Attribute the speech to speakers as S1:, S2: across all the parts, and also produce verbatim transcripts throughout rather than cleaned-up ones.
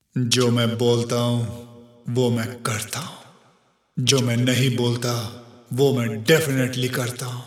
S1: जो मैं बोलता हूँ वो मैं करता हूँ, जो मैं नहीं बोलता वो मैं डेफिनेटली करता हूँ।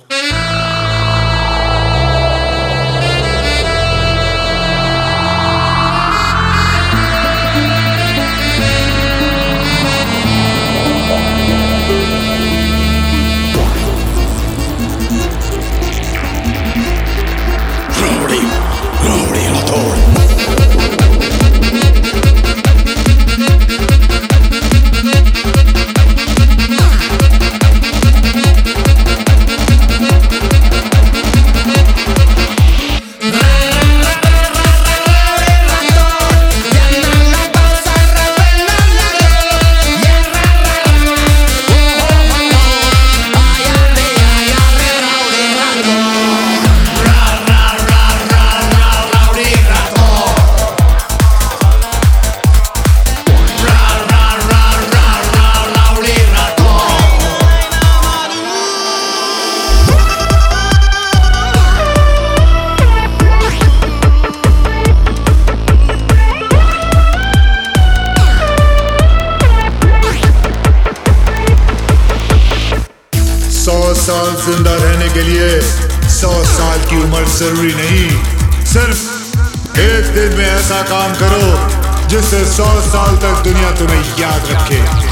S1: सौ साल जिंदा रहने के लिए सौ साल की उम्र जरूरी नहीं, सिर्फ एक दिन में ऐसा काम करो जिससे सौ साल तक दुनिया तुम्हें याद रखे।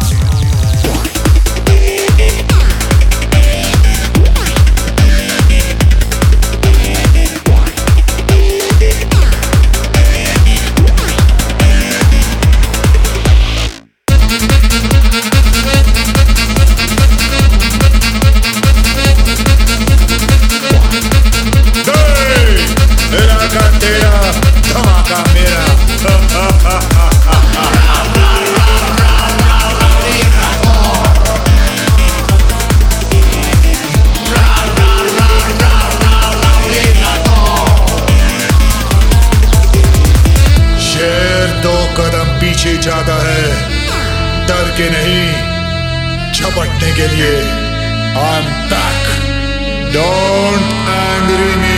S1: दो कदम पीछे जाता है डर के नहीं, झपटने के लिए। I'm back, don't angry me।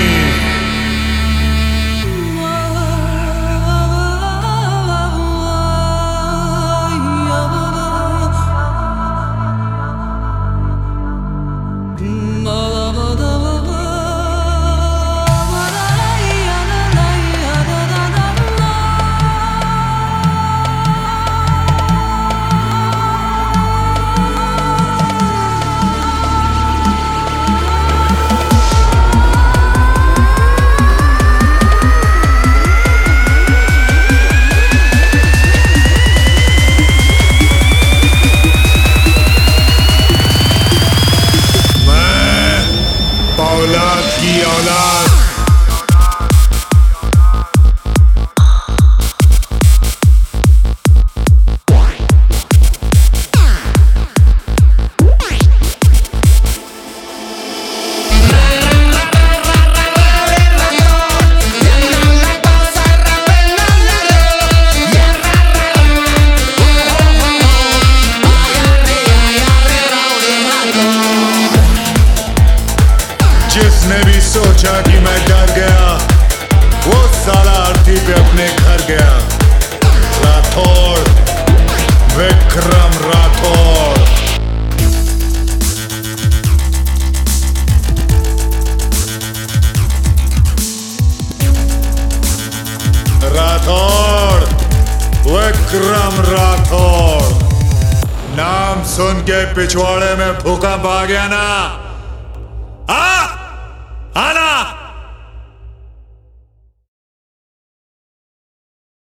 S1: औलाद की औलाद जिसने भी सोचा कि मैं डर गया वो साला अर्थी पे अपने घर गया। राठौड़, विक्रम राठौड़। राठौड़, विक्रम राठौड़। नाम सुन के पिछवाड़े में भूकंप आ गया ना? आ? आना